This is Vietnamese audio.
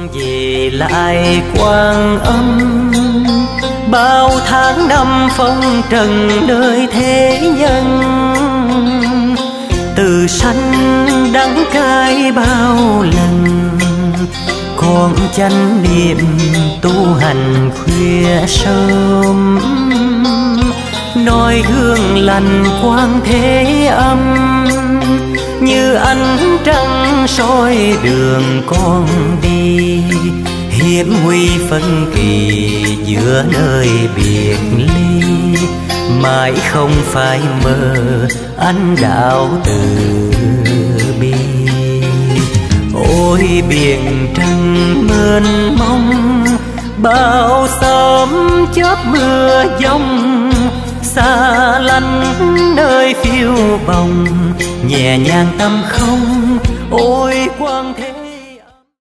về lại Quan Âm, bao tháng năm phong trần nơi thế nhân. Từ sanh đắng cay bao lần, con chánh niệm tu hành khuya sớm. Noi gương lành Quan Thế Âm, như ánh trăng soi đường con đi. Hiểm nguy phân kỳ giữa nơi biệt ly, mãi không phải mơ anh đạo từ bi. Ôi biển trăng mênh mông, bao sớm chớp mưa giông. Xa lánh nơi phiêu bồng, nhẹ nhàng tâm không. Ôi Quan